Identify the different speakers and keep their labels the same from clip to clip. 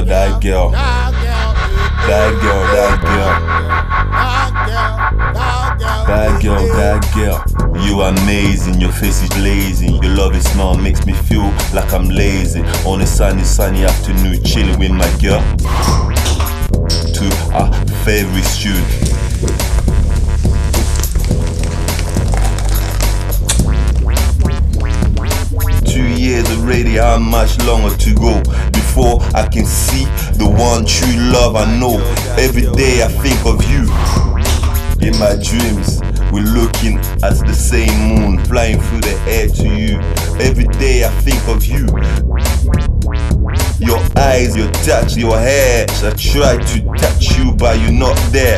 Speaker 1: girl, that girl. That girl, that girl. That girl. You amazing, your face is blazing. Your loving smile makes me feel like I'm lazy. On a sunny afternoon, chilling with my girl. To our favorite tune. Years already, how much longer to go before I can see the one true love I know? Every day I think of you. In my dreams, we're looking at the same moon, flying through the air to you. Every day I think of you. Your eyes, your touch, your hair. I try to touch you, but you're not there.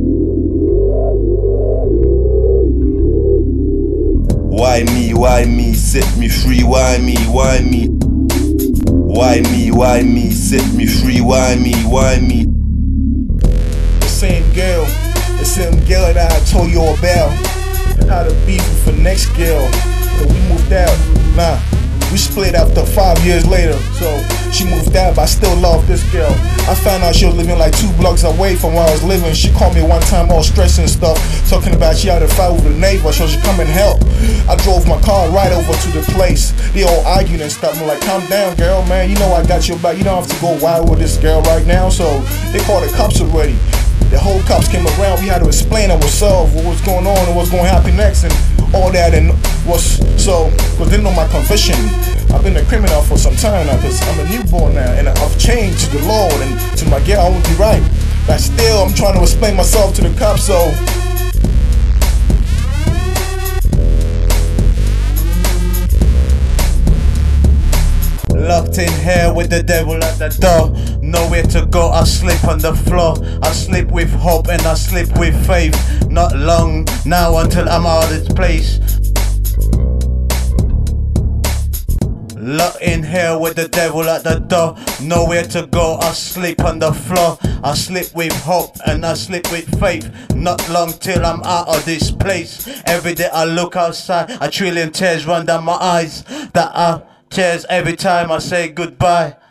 Speaker 1: Why me, why me, set me free, why me, why me? Why me, set me free, why me, why me?
Speaker 2: The same girl that I told you about. How to beef with the next girl. But we moved out, we split after 5 years later. So she moved out, but I still love this girl. I found out she was living like 2 blocks away from where I was living. She called me one time all stressed and stuff, talking about she had a fight with a neighbor, so she come and help. I drove my car right over to the place. They all arguing and stuff. I'm like, calm down, girl, man. You know I got your back. You don't have to go wild with this girl right now. So they called the cops already. The whole cops came around. We had to explain ourselves what was going on and what's going to happen next and all that. And was so, because they know my confession. I've been a criminal for some time now, because I'm a newborn now, and I've changed to the Lord and to my girl. I won't be right, but still I'm trying to explain myself to the cops. So
Speaker 3: locked in here with the devil at the door. Nowhere to go, I sleep on the floor. I sleep with hope and I sleep with faith. Not long now until I'm out of this place. Locked in here with the devil at the door. Nowhere to go, I sleep on the floor. I sleep with hope and I sleep with faith. Not long till I'm out of this place. Every day I look outside, a trillion tears run down my eyes. That tears every time I say goodbye.